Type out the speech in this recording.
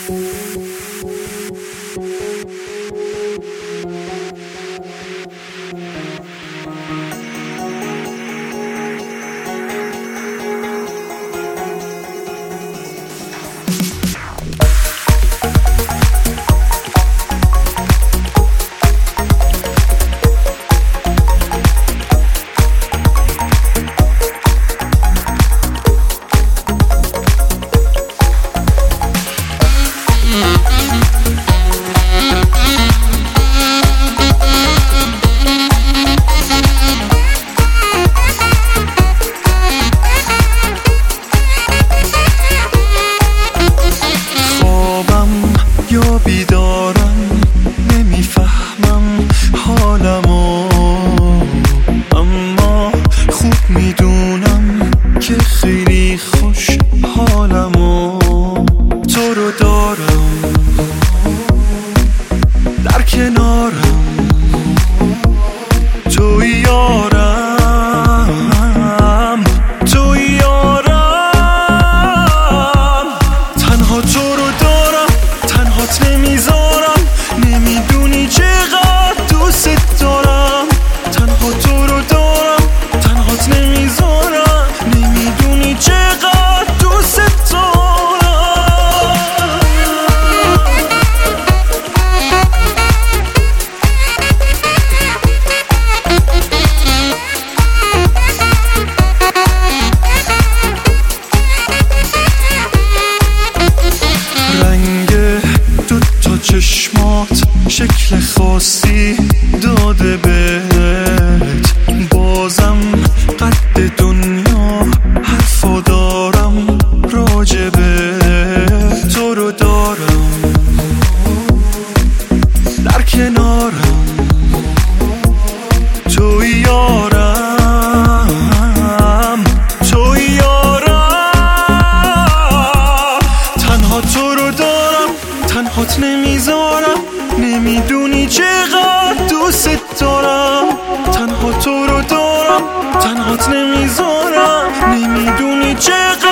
بیدارم نمیفهمم حالمو، اما خوب میدونم که خیلی خوش حالمو. تو رو دارم در کنارم، تو یارم، تو یارم. تنها تو رو دارم، تنهات نمیذارم، نمیدونی چقدر دوست دارم. تنها تو رو دارم، تنهات نمیذارم، نمیدونی چقدر دوست دارم. چشمات شکل خاصی داده بهت، بازم قد دنیا حرفا دارم راجبه. تو رو دارم در کنارم، تو یارم، تو یارم. تنها تو رو دارم، تنهات نمیذارم، نمیدونی چقدر دوست دارم. تنها تو رو دارم، تنهات نمیذارم، نمیدونی چقدر